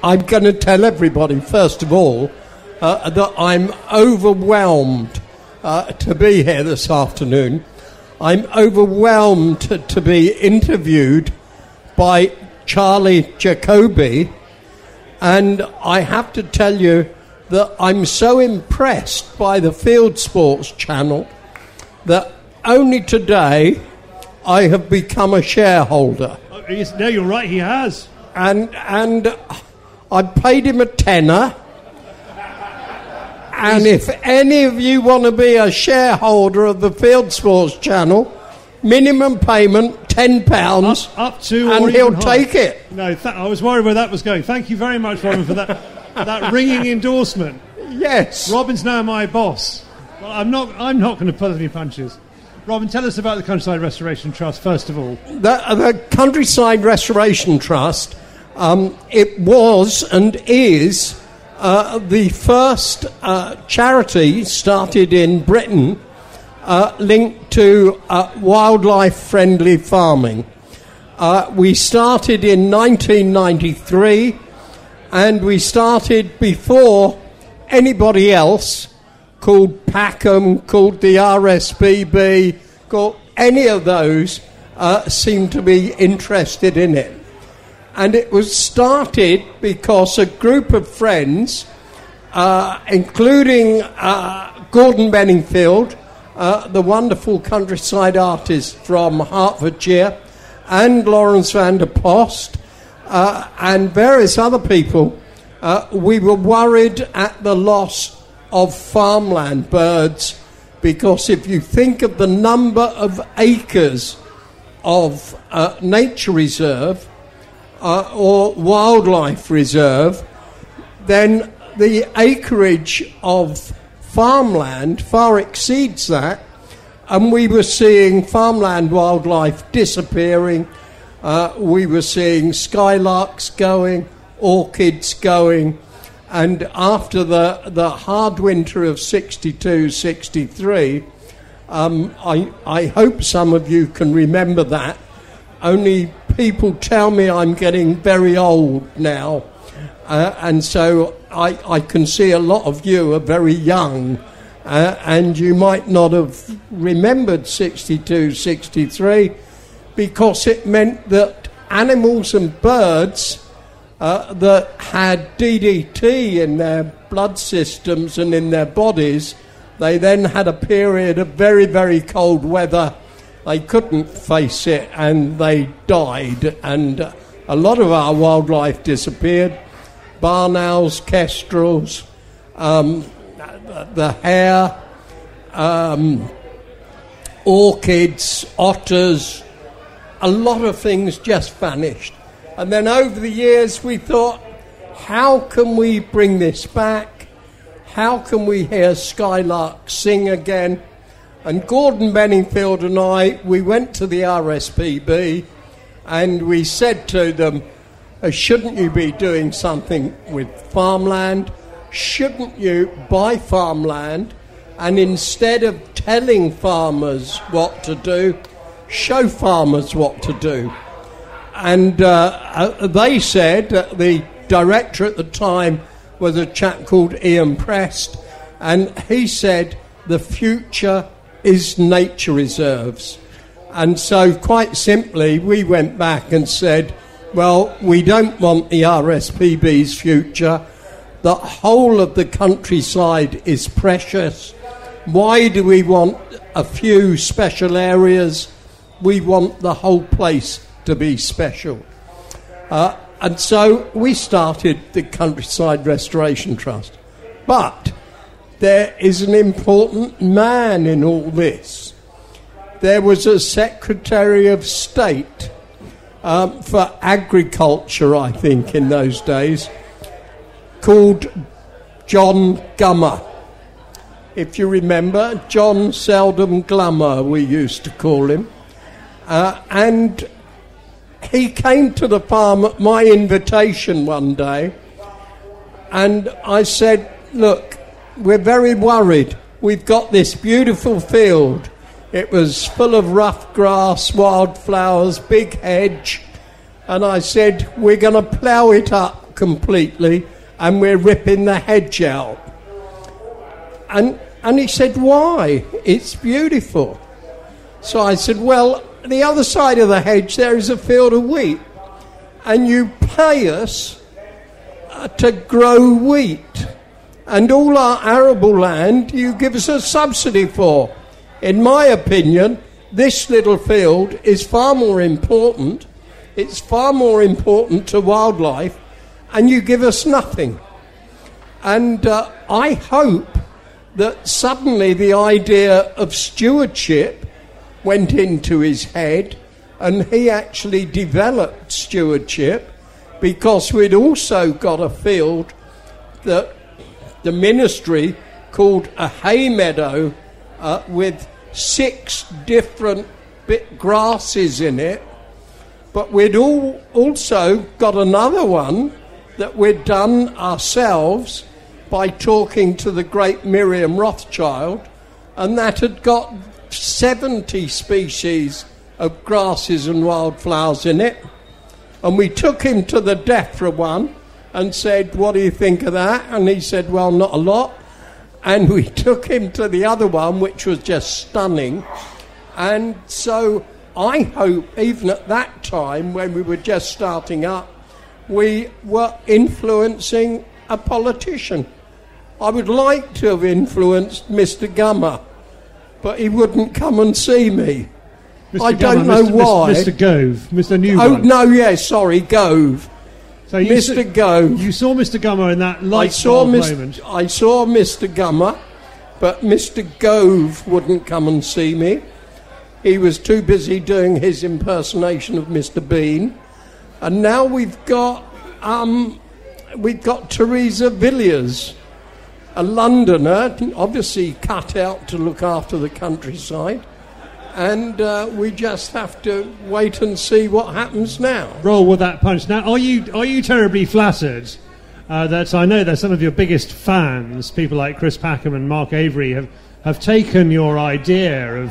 I'm going to tell everybody, first of all, that I'm overwhelmed to be here this afternoon. I'm overwhelmed to be interviewed by Charlie Jacobi, and I have to tell you that I'm so impressed by the Field Sports channel that only today I have become a shareholder. No, you're right, he has. And I paid him a tenner. And if any of you want to be a shareholder of the Field Sports channel, minimum payment £10, up to, and he'll take it. No, I was worried where that was going. Thank you very much, Robin, for that ringing endorsement. Yes. Robin's now my boss. Well, I'm not going to pull any punches. Robin, tell us about the Countryside Restoration Trust, first of all. The Countryside Restoration Trust, it was and is the first charity started in Britain linked to wildlife-friendly farming. We started in 1993, and we started before anybody else, called Packham, called the RSPB, called any of those seemed to be interested in it. And it was started because a group of friends, including Gordon Benningfield, the wonderful countryside artist from Hertfordshire, and Lawrence van der Post, and various other people, we were worried at the loss of farmland birds, because if you think of the number of acres of nature reserve or wildlife reserve, then the acreage of farmland far exceeds that, and we were seeing farmland wildlife disappearing. We were seeing skylarks going, orchids going, and after the hard winter of 62, 63, I hope some of you can remember that. Only people tell me I'm getting very old now, and so I can see a lot of you are very young, and you might not have remembered 62, 63, because it meant that animals and birds that had DDT in their blood systems and in their bodies, they then had a period of very, very cold weather. They couldn't face it and they died, and a lot of our wildlife disappeared. Barn owls, kestrels, the hare, orchids, otters, a lot of things just vanished. And then over the years we thought, how can we bring this back? How can we hear skylarks sing again? And Gordon Benningfield and I, we went to the RSPB and we said to them, shouldn't you be doing something with farmland? Shouldn't you buy farmland and instead of telling farmers what to do, show farmers what to do? And they said, the director at the time was a chap called Ian Prest, and he said the future is nature reserves. And so quite simply we went back and said, well, we don't want the RSPB's future. The whole of the countryside is precious. Why do we want a few special areas? We want the whole place to be special. And so we started the Countryside Restoration Trust. But there is an important man in all this. There was a Secretary of State for Agriculture, I think, in those days, called John Gummer. If you remember, John Seldom Glummer, we used to call him. And he came to the farm at my invitation one day, and I said, look, we're very worried. We've got this beautiful field. It was full of rough grass, wildflowers, big hedge, and I said, we're going to plough it up completely and we're ripping the hedge out. And he said, why? It's beautiful. So I said, well, the other side of the hedge there is a field of wheat, and you pay us to grow wheat, and all our arable land you give us a subsidy for. In my opinion, this little field is far more important. It's far more important to wildlife, and you give us nothing. And I hope that suddenly the idea of stewardship went into his head, and he actually developed stewardship, because we'd also got a field that the ministry called a hay meadow with 6 different grasses in it. But we'd also got another one that we'd done ourselves by talking to the great Miriam Rothschild, and that had got 70 species of grasses and wildflowers in it. And we took him to the DEFRA one and said, what do you think of that? And he said, well, not a lot. And we took him to the other one, which was just stunning. And so I hope even at that time, when we were just starting up, we were influencing a politician. I would like to have influenced Mr. Gummer, but he wouldn't come and see me. Mr. I don't know why. Mr. Gove, Mr. New Oh, one. no, yes, sorry, Gove. So Mr. Gove. You saw Mr. Gummer in that light bulb moment. I saw Mr. Gummer, but Mr. Gove wouldn't come and see me. He was too busy doing his impersonation of Mr. Bean. And now we've got Teresa Villiers, a Londoner, obviously cut out to look after the countryside. And we just have to wait and see what happens now. Roll with that punch. Now, are you terribly flattered that I know that some of your biggest fans, people like Chris Packham and Mark Avery, have taken your idea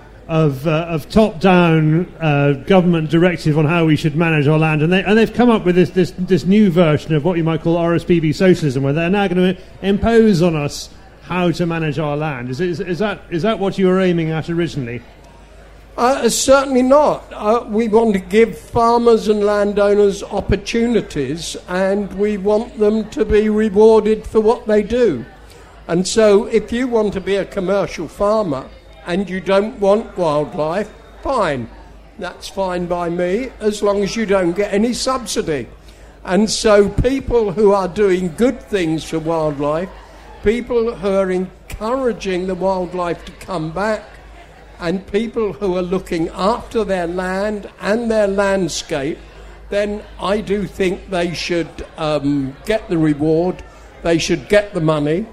of top-down government directive on how we should manage our land, and they've come up with this new version of what you might call RSPB socialism, where they're now going to impose on us how to manage our land. Is that what you were aiming at originally? Certainly not. We want to give farmers and landowners opportunities, and we want them to be rewarded for what they do. And so if you want to be a commercial farmer and you don't want wildlife, fine. That's fine by me, as long as you don't get any subsidy. And so people who are doing good things for wildlife, people who are encouraging the wildlife to come back, and people who are looking after their land and their landscape, then I do think they should get the reward, they should get the money,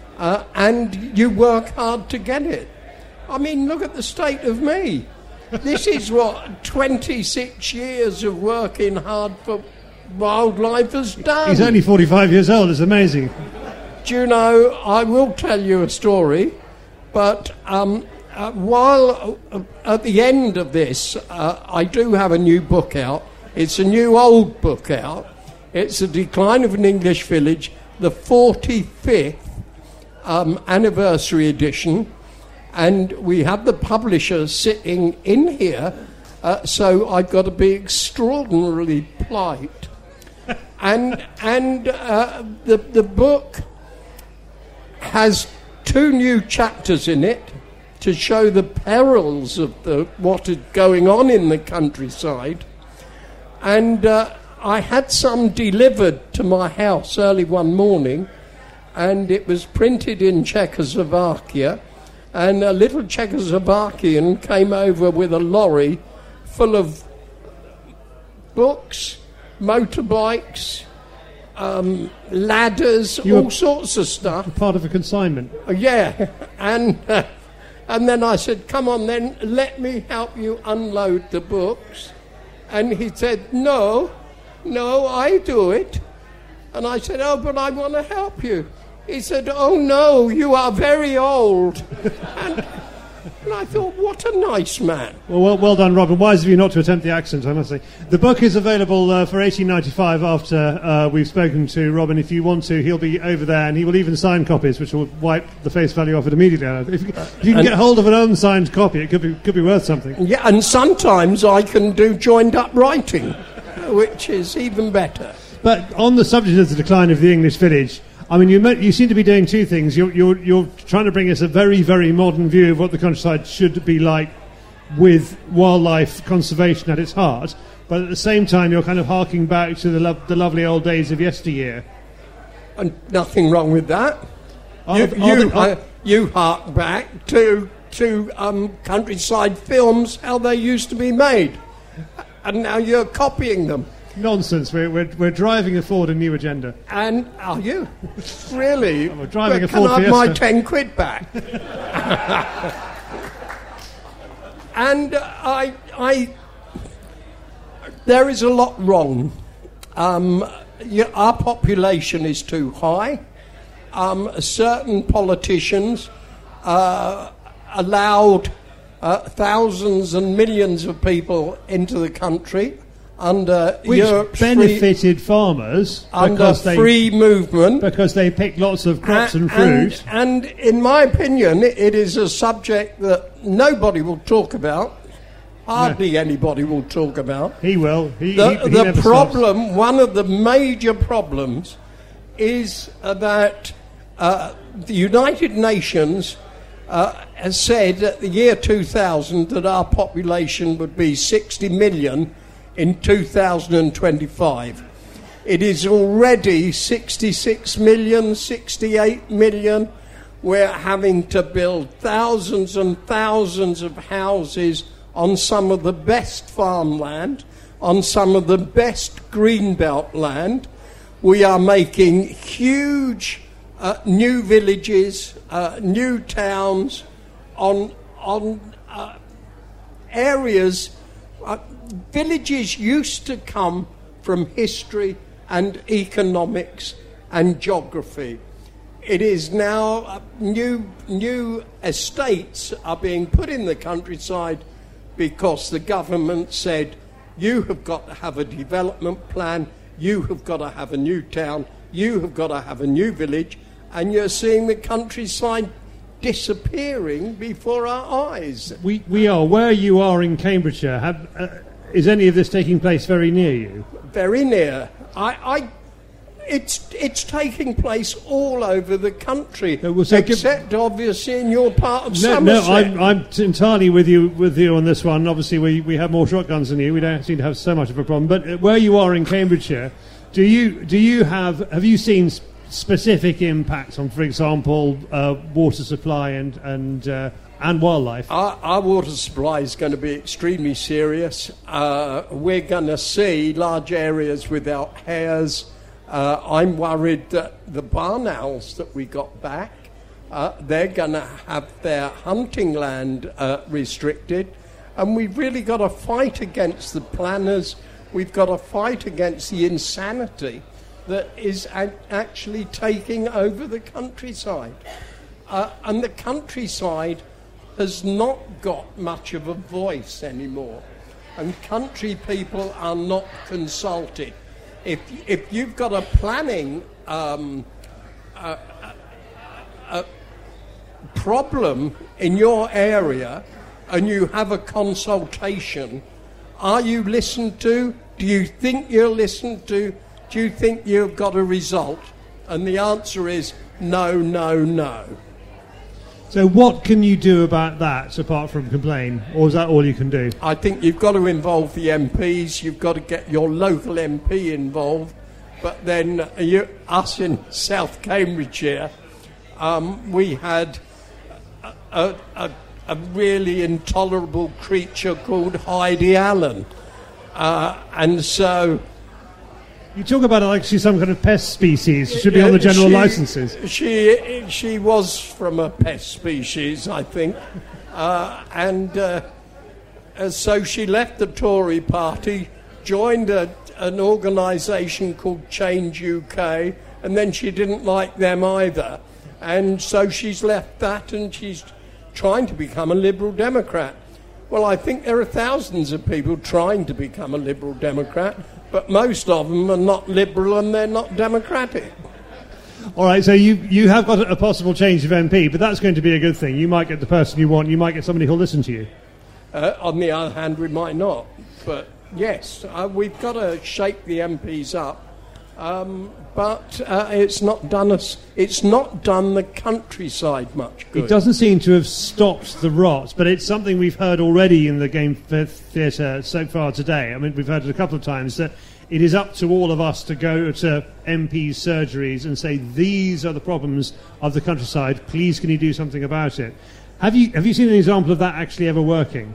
and you work hard to get it. I mean, look at the state of me. This is what 26 years of working hard for wildlife has done. He's only 45 years old, it's amazing. Do you know, I will tell you a story, but while at the end of this, I do have a new book out. It's a new old book out. It's The Decline of an English Village, the 45th anniversary edition. And we have the publisher sitting in here, so I've got to be extraordinarily polite. And the book has 2 new chapters in it to show the perils of what is going on in the countryside. And I had some delivered to my house early one morning, and it was printed in Czechoslovakia. And a little Czechoslovakian came over with a lorry full of books, motorbikes, ladders, all sorts of stuff. Part of a consignment. Yeah, and then I said, come on then, let me help you unload the books. And he said, no, I do it. And I said, oh, but I want to help you. He said, oh no, you are very old. And I thought, what a nice man. Well done, Robin. Wise of you not to attempt the accent, I must say. The book is available for $18.95 after we've spoken to Robin. If you want to, he'll be over there, and he will even sign copies, which will wipe the face value off it immediately. If you can get hold of an unsigned copy, it could be worth something. Yeah, and sometimes I can do joined-up writing, which is even better. But on the subject of the decline of the English village, I mean, you seem to be doing two things. You're trying to bring us a very, very modern view of what the countryside should be like with wildlife conservation at its heart, but at the same time you're kind of harking back to the lovely old days of yesteryear. And nothing wrong with that. You hark back to countryside films, how they used to be made, and now you're copying them. Nonsense. We're driving forward a new agenda. And are you? Really? We're driving a Ford Fiesta. Can I have my 10 quid back? And there is a lot wrong. Our population is too high. Certain politicians allowed thousands and millions of people into the country under which Europe's benefited farmers under free movement, because they picked lots of crops and fruit. And in my opinion, it is a subject that nobody will talk about. Hardly anybody will talk about. He will. The problem, one of the major problems, is that the United Nations has said at the year 2000 that our population would be 60 million in 2025. It is already 66 million, 68 million. We're having to build thousands and thousands of houses on some of the best farmland, on some of the best greenbelt land. We are making huge new villages, new towns on areas. Villages used to come from history and economics and geography. It is now new estates are being put in the countryside because the government said, you have got to have a development plan, you have got to have a new town, you have got to have a new village, and you're seeing the countryside disappearing before our eyes. We are. Where you are in Cambridgeshire, is any of this taking place very near you? Very near. It's taking place all over the country, except obviously in your part of Somerset. No, I'm entirely with you on this one. Obviously, we have more shotguns than you. We don't seem to have so much of a problem. But where you are in Cambridgeshire, have you seen specific impacts on, for example, water supply and wildlife? Our water supply is going to be extremely serious. We're going to see large areas without hares. I'm worried that the barn owls that we got back, they're going to have their hunting land restricted. And we've really got to fight against the planners. We've got to fight against the insanity that is actually taking over the countryside. And the countryside has not got much of a voice anymore. And country people are not consulted. If you've got a planning problem in your area and you have a consultation, are you listened to? Do you think you're listened to? Do you think you've got a result? And the answer is no, no, no. So what can you do about that apart from complain? Or is that all you can do? I think you've got to involve the MPs. You've got to get your local MP involved. But then us in South Cambridgeshire, we had a really intolerable creature called Heidi Allen. And so... You talk about it like she's some kind of pest species. She should be on the general licences. She was from a pest species, I think. So she left the Tory party, joined an organisation called Change UK, and then she didn't like them either. And so she's left that and she's trying to become a Liberal Democrat. Well, I think there are thousands of people trying to become a Liberal Democrat, but most of them are not Liberal and they're not democratic. All right, so you have got a possible change of MP, but that's going to be a good thing. You might get the person you want, you might get somebody who'll listen to you. On the other hand, we might not. But yes, we've got to shake the MPs up. But it's not done the countryside much good. It doesn't seem to have stopped the rot, but it's something we've heard already in the Game Theatre so far today. I mean, we've heard it a couple of times that it is up to all of us to go to MPs' surgeries and say, these are the problems of the countryside, please can you do something about it? Have you seen an example of that actually ever working?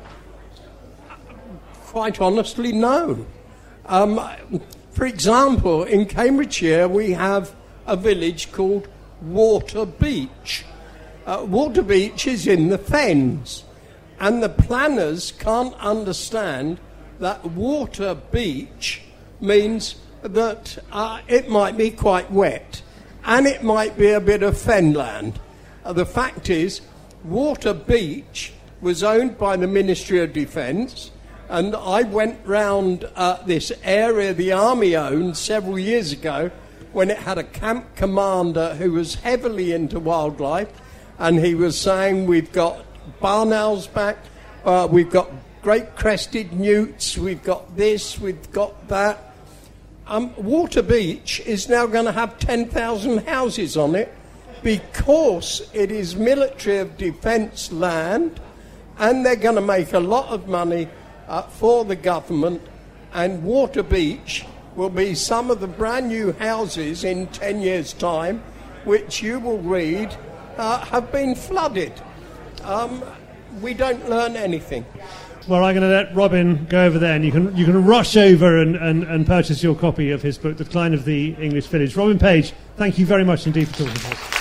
Quite honestly, no. For example, in Cambridgeshire we have a village called Water Beach. Water Beach is in the Fens, and the planners can't understand that Water Beach means that it might be quite wet and it might be a bit of fenland. The fact is, Water Beach was owned by the Ministry of Defence, and I went round this area the Army owned several years ago when it had a camp commander who was heavily into wildlife, and he was saying, we've got barn owls back, we've got great crested newts, we've got this, we've got that. Water Beach is now going to have 10,000 houses on it because it is military of defence land, and they're going to make a lot of money for the government, and Water Beach will be some of the brand new houses in 10 years' time, which you will read have been flooded. We don't learn anything. Well, I'm going to let Robin go over there, and you can rush over and purchase your copy of his book, The Decline of the English Village. Robin Page, thank you very much indeed for talking to us.